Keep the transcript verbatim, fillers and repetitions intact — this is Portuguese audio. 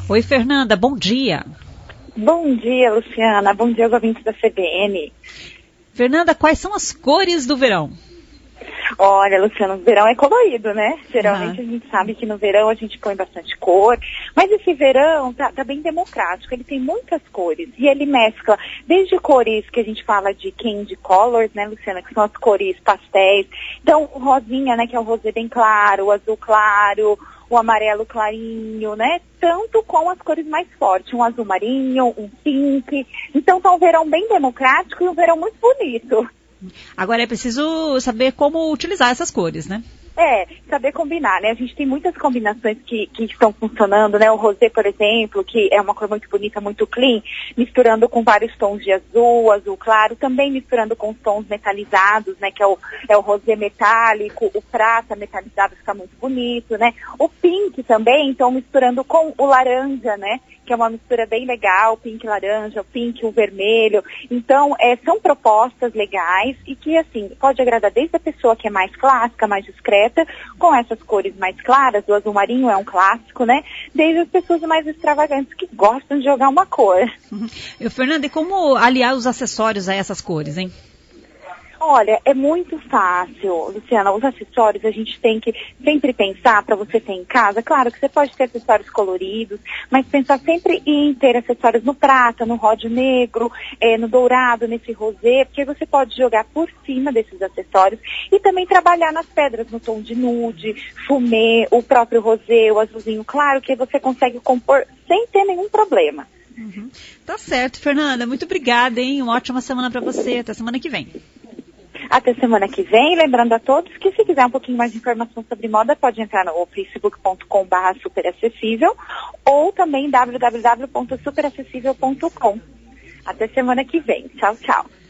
Oi, Fernanda, bom dia. Bom dia, Luciana. Bom dia aos ouvintes da C B N. Fernanda, quais são as cores do verão? Olha, Luciana, o verão é colorido, né? Geralmente uhum. a gente sabe que no verão a gente põe bastante cor, mas esse verão tá, tá bem democrático, ele tem muitas cores e ele mescla desde cores que a gente fala de candy colors, né, Luciana, que são as cores pastéis. Então, o rosinha, né, que é o rosé bem claro, o azul claro, o amarelo clarinho, né? Tanto com as cores mais fortes, um azul marinho, um pink. Então, tá um verão bem democrático e um verão muito bonito. Agora é preciso saber como utilizar essas cores, né? É, saber combinar, né? A gente tem muitas combinações que, que estão funcionando, né? O rosé, por exemplo, que é uma cor muito bonita, muito clean, misturando com vários tons de azul, azul claro, também misturando com os tons metalizados, né? Que é o, é o rosé metálico, o prata metalizado fica muito bonito, né? O pink também, então misturando com o laranja, né? Que é uma mistura bem legal, pink laranja, o pink, o vermelho. Então, é, são propostas legais e que, assim, pode agradar desde a pessoa que é mais clássica, mais discreta, com essas cores mais claras, o azul marinho é um clássico, né? Desde as pessoas mais extravagantes que gostam de jogar uma cor. Uhum. Eu, Fernanda, e como aliar os acessórios a essas cores, hein? Olha, é muito fácil, Luciana. Os acessórios a gente tem que sempre pensar para você ter em casa. Claro que você pode ter acessórios coloridos, mas pensar sempre em ter acessórios no prata, no ródio negro, eh, no dourado, nesse rosé, porque você pode jogar por cima desses acessórios e também trabalhar nas pedras, no tom de nude, fumê, o próprio rosé, o azulzinho claro, que você consegue compor sem ter nenhum problema. Uhum. Tá certo, Fernanda. Muito obrigada, hein? Uma ótima semana para você. Até semana que vem. Até semana que vem, lembrando a todos que se quiser um pouquinho mais de informação sobre moda, pode entrar no facebook ponto com barra superacessível ou também w w w ponto superacessível ponto com. Até semana que vem. Tchau, tchau.